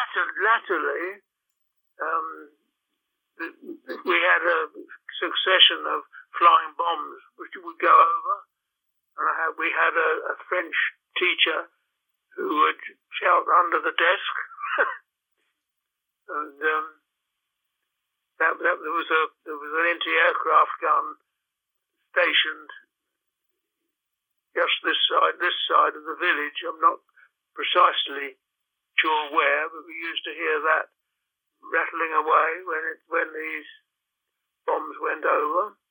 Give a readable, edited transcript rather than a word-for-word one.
latterly, we had a succession of flying bombs which would go over, and we had a French teacher who would shout under the desk, and there was an anti-aircraft gun stationed just this side of the village. I'm not precisely sure where, but we used to hear that rattling away when these bombs went over.